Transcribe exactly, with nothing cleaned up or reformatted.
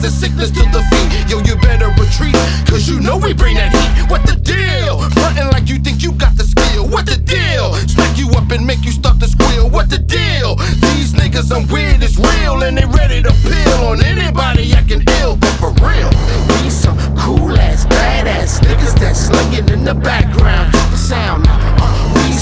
the sickness to the feet. Yo, you better retreat, cause you know we bring that heat. What the deal? Frontin' like you think you got the skill. What the deal? Smack you up and make you start to squeal. What the deal? These niggas I'm weird, it's real, and they ready to